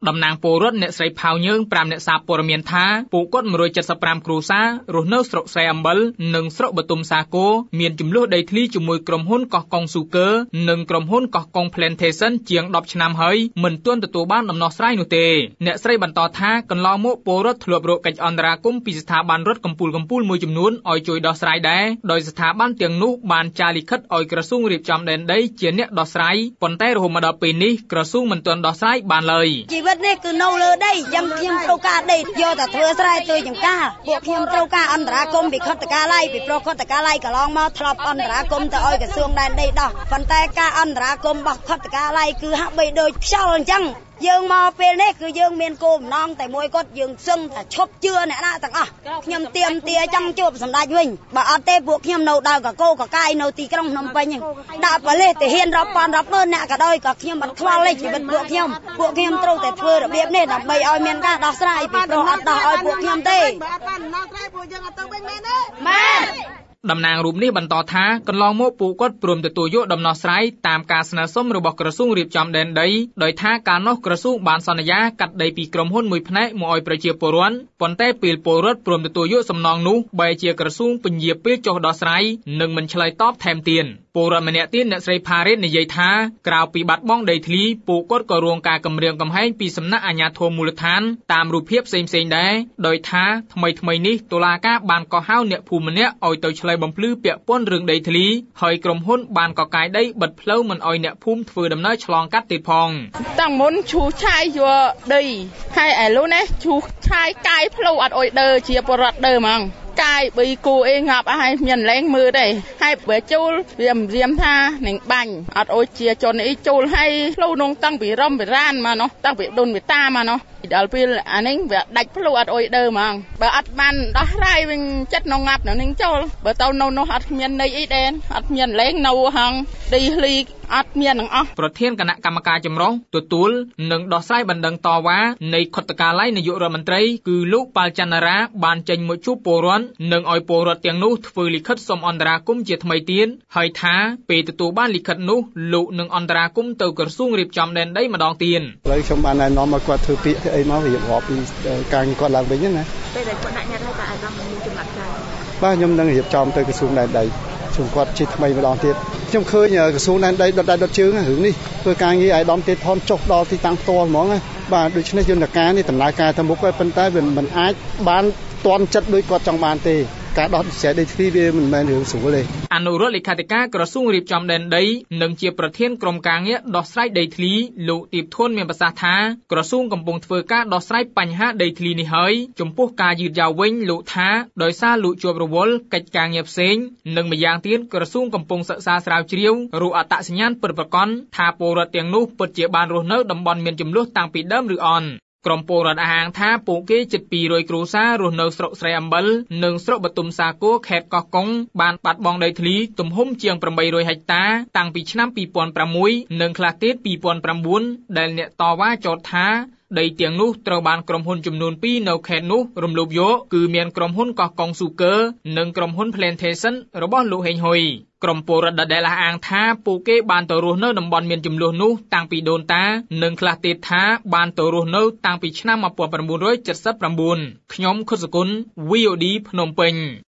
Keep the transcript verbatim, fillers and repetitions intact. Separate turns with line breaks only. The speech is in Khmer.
តំណាងពលរដ្ឋអ្នកស្រីផៅយើងប្រាំអ្នកសារព័ត៌មានថាពួកគាត់មួយរយเจ็ดสิบห้าគ្រួសាររស់នៅស្រុកស្រែអំបិលនិងស្រុកបទុមសាគរមានចំនួនដីធ្លីជាមួយក្រុមហ៊ុនកោះកុងស៊ូគើនិងក្រុមហ៊ុនកោះកុង Plantation ជាងដប់ឆ្នាំហើយមិនទាន់ទទួលបានដំណោះស្រាយនោះទេអ្នកស្រីបន្តថាកន្លងមកពលរដ្ឋធ្លាប់រកកិច្ចអន្តរាគមន៍ពីស្ថាប័នរដ្ឋកម្ពូលកម្ពូលមួយចំនួនឲ្យជួយដោះស្រាយដែរដោយស្ថាប័នទាំងនោះបានចារលិខិតឲ្យក្រសួងរៀបចំដែនដីជាអ្នកដោះស្រាយប៉ុន្តែរហូតមកដល់ពេលនេះក្រសួងមិនទាន់ដោះស្រាយបានឡើយ
ជីវិតនេះគឺនៅលើដីយ៉ាងខ្ញុំត្រូវការដីយកតែធ្វើស្រែជួយចំការពួកខ្ញុំត្រូវការអន្តរាគមន៍ពីខុទ្ទកាល័យពីប្រខុទ្ទកាល័យកន្លងមកធ្លាប់អន្តរាគមន៍ទៅឲ្យក្រសួងដែនដីដោះប៉ុន្តែការអន្តរាគមន៍របស់ខុទ្ទកាល័យគឺហាក់បីដូចខ្យល់អញ្ចឹងយើងមកពេលនេះគឺយើងមានគោលបំណងតែមួយគាត់យើងសឹងថាឈប់ជឿអ្នកណាទាំងអស់ខ្ញុំទៀមទាចង់ជួបសម្ដេចវិញបើអត់ទេពួកខ្ញុំនៅដល់កកោកកាយនៅទីក្រុងភ្នំពេញហ្នឹងដាក់ប៉ូលីសទាហានរាប់ពាន់រាប់ម៉ឺនអ្នកក៏ដោយក៏ខ្ញុំមិនខ្វល់ទេជីវិតពួកខ្ញុំពួកខ្ញុំត្រូវតែធ្វើរបៀបនេះដើម្បីឲ្យមានការដោះស្រាយពីព្រោះអត់ដោះឲ្យពួកខ្ញុំទេបើអត់បានដំណោះស្រាយពួកយើងអត់ទៅវិញមែនទេមែន
តំណាងរូបនេះបន្តថាកន្លងមកពួកគាត់ព្រមទទួលយកដំណោះស្រាយតាមការស្នើសុំរបស់ក្រសួងរៀបចំដែនដីដោយថាកាលនោះក្រសួងបានសន្យាកាត់ដីពីក្រុមហ៊ុនមួយផ្នែកមកឲ្យប្រជាពលរដ្ឋប៉ុន្តែពេលពលរដ្ឋព្រមទទួលយកសំណងនោះបែរជាក្រសួងពន្យាពេលចុះដោះស្រាយនិងមិនឆ្លើយតបថែមទៀតពលរដ្ឋម្នាក់ទៀតអ្នកស្រីផារ៉េតនិយាយថាក្រៅពីបាត់បង់ដីធ្លីពួកគាត់ក៏រងការគំរាមកំហែងពីសំណាក់អាជ្ញាធរមូលដ្ឋានតាមរូបភាពផ្សេងៗដែរដោយថាថ្មីថ្មីនេះតុលាការបានកោះហៅអ្នកភូមិម្នាក់ឲ្យទៅឆ្លើយបំភ្លឺពាក់ព័ន្ធរឿងដីធ្លីហើយក្រុមហ៊ុនបានកកាយដីបិទផ្លូវមិនឲ្យអ្នកភូមិធ្វើដំណើរឆ្លងកាត់ទៀតផង
តាំងមុនឈូឆាយយកដីហើយឥឡូវនេះឈូឆាយកាយផ្លូវអត់អុយដើជាបរដ្ឋដើហ្មងកាយបីគូអេងាប់ឲ្យមានលែងមើលទេហើយបើចូលវារៀមថានឹងបាញ់អត់អុយជាជនអីចូលឲ្យផ្លូវនងតាំងពីរំវិរានមកនោះតាំងពីដូនវិតាមកនោះដល់ពេលអានេះវាដាច់ផ្លូវអត់អុយដើហ្មងបើអត់បានដោះស្រាយវិញចិត្តនងងាប់នឹងចូលបើទៅនៅនោះអត់មានន័យអីដែរអត់មានលែងនៅហងដីធ្លីអត់មានទាំងអស់
ប្រធានគណៈកម្មការចម្រុះទទួលនិងដោះស្រាយបណ្ដឹងតវ៉ានៃខុទ្ទកាល័យនាយករដ្ឋមន្ត្រីគឺលោកប៉ាល់ច័ន្ទរាបានចេញមកជួបពលរដ្ឋនិងឲ្យពលរដ្ឋទាំងនោះធ្វើលិខិតសុំអន្តរាគមន៍ជាថ្មីទៀតហើយថាពេលទទួលបានលិខិតនោះលោកនឹងអន្តរាគមន៍ទៅក្រសួងរៀបចំដែនដីម្ដងទៀត
ឥឡូវខ្ញុំបានណែនាំឲ្យគាត់ធ្វើពាក្យអីមករៀបរាប់ពីការងារគាត់ឡើងវិញណា
ពេលដែលគាត់ដាក់ញត្តិឲ្យតែអាយដាមមានចំណាត់ការ
បាទខ្ញុំនឹងរៀបចំទៅក្រសួងដែនដីជុំគាត់ជាថ្មីម្ដងទៀតខ្ញុំឃើញក្រសួងដែនដីដុតដៃដុតជើងរឿងនេះធ្វើការងារអាយដាមទៀតថនចុះដល់ទីតាំងផ្ទាល់ហ្មងបាទដូច្នេះយន្តការនេះដំណើរការទៅមុខហើយប៉ុន្តែវាមិនអាចបានទាន់ចិត្តដូចគាត់ចង់បានទេការដោះស្រាយដីធ្លីវាមិនមែនរឿងស្រួលទេ
អនុរដ្ឋលេខាធិការក្រសួងរៀបចំដែនដីនិងជាប្រធានក្រុមការងារដោះស្រាយដីធ្លីលោកទីបធនមានប្រសាសន៍ថាក្រសួងកំពុងធ្វើការដោះស្រាយបញ្ហាដីធ្លីនេះហើយចំពោះការយឺតយ៉ាវវិញលោកថាដោយសារលោកជាប់រវល់កិច្ចការងារផ្សេងនិងម្យ៉ាងទៀតក្រសួងកំពុងសិក្សាស្រាវជ្រាវរកអត្តសញ្ញាណពិតប្រាកដថាពលរដ្ឋទាំងនោះពិតជាបានរស់នៅតំបន់មានចំនួនតាំងពីដើមឬអត់ក្រុមពលរដ្ឋអាហាងថាពួកគេជិតពីររយគ្រួសាររស់នៅស្រុកស្រែអំបិលនិងស្រុកបទុមសាគរខេត្តកោះកុងបានបាត់បង់ដីធ្លីទំហំជាងeight hundredហិកតាតាំងពីឆ្នាំtwo thousand sixនិងខ្លះទៀតtwo thousand nineដែលអ្នកតវ៉ាចោទថាដីទាំងនោះត្រូវបានក្រុមហ៊ុនចំនួនtwoនៅខេត្តនោះរំលោភយកគឺមានក្រុមហ៊ុនកោះកុងស៊ូគើនិងក្រុមហ៊ុន Plantation របស់លោកហេងហ៊ុយក្រុមពលរដ្ឋដែលអះអាងថាពួកគេបានទៅរស់នៅតំបន់មានចំនួននោះតាំងពីដូនតានិងខ្លះទៀតថាបានទៅរស់នៅតាំងពីឆ្នាំnineteen seventy-nineខ្ញុំខុតសគុណ V O D ភ្នំពេញ